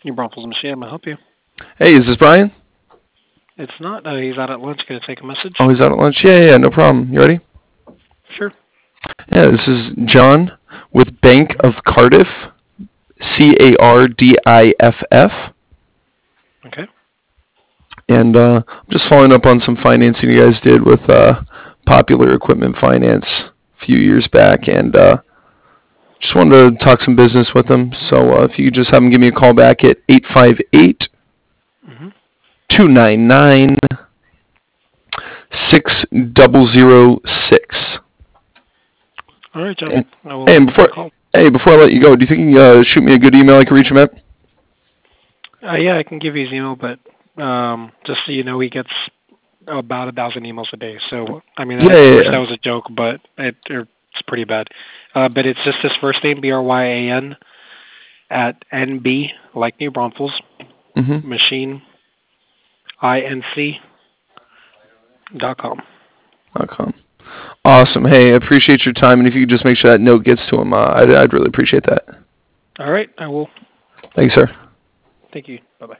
New Braunfels Machine, I'm going to help you. Hey, is this Brian? It's not. He's out at lunch. Going to take a message? Oh, he's out at lunch. Yeah, no problem. You ready? Sure. Yeah, this is John with Bank Mm-hmm. of Cardiff, Cardiff, Okay. and I'm just following up on some financing you guys did with Popular Equipment Finance a few years back, and just wanted to talk some business with them. So if you could just have them give me a call back at 858 Mm-hmm. 299 6006. All right, John. And, I will and give him before a call. before I let you go, do you think you can shoot me a good email I can reach him at? Yeah, I can give you his email, but just so you know, he gets about 1,000 emails a day. So, I mean, Yeah, at yeah, first that yeah. was a joke, but it's pretty bad. But it's just his first name, Bryan, at NB, like New Braunfels, Mm-hmm. Machine, INC.com. .com. Awesome. Hey, I appreciate your time, and if you could just make sure that note gets to him, I'd really appreciate that. All right, I will. Thanks, sir. Thank you.